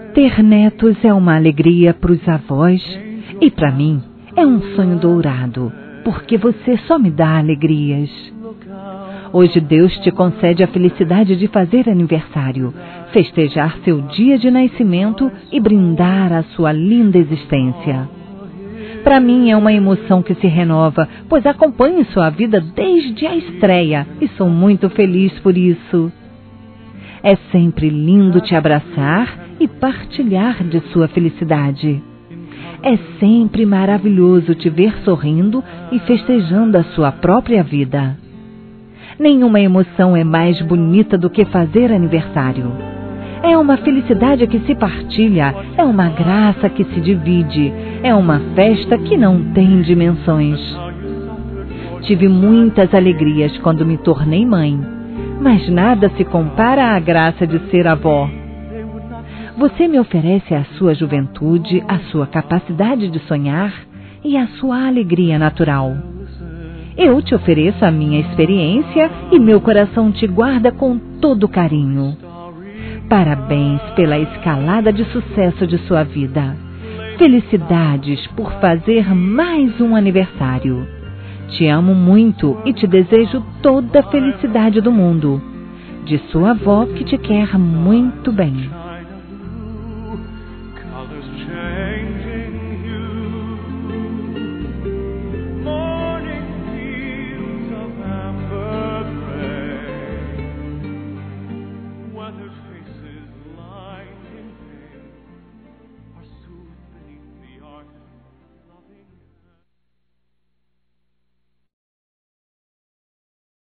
Ter netos é uma alegria para os avós e para mim é um sonho dourado, porque você só me dá alegrias. Hoje Deus te concede a felicidade de fazer aniversário, festejar seu dia de nascimento e brindar a sua linda existência. Para mim é uma emoção que se renova, pois acompanho sua vida desde a estreia e sou muito feliz por isso. É sempre lindo te abraçar e partilhar de sua felicidade. É sempre maravilhoso te ver sorrindo e festejando a sua própria vida. Nenhuma emoção é mais bonita do que fazer aniversário. É uma felicidade que se partilha, é uma graça que se divide, é uma festa que não tem dimensões. Tive muitas alegrias quando me tornei mãe, mas nada se compara à graça de ser avó. Você me oferece a sua juventude, a sua capacidade de sonhar e a sua alegria natural. Eu te ofereço a minha experiência e meu coração te guarda com todo carinho. Parabéns pela escalada de sucesso de sua vida. Felicidades por fazer mais um aniversário. Te amo muito e te desejo toda a felicidade do mundo. De sua avó que te quer muito bem.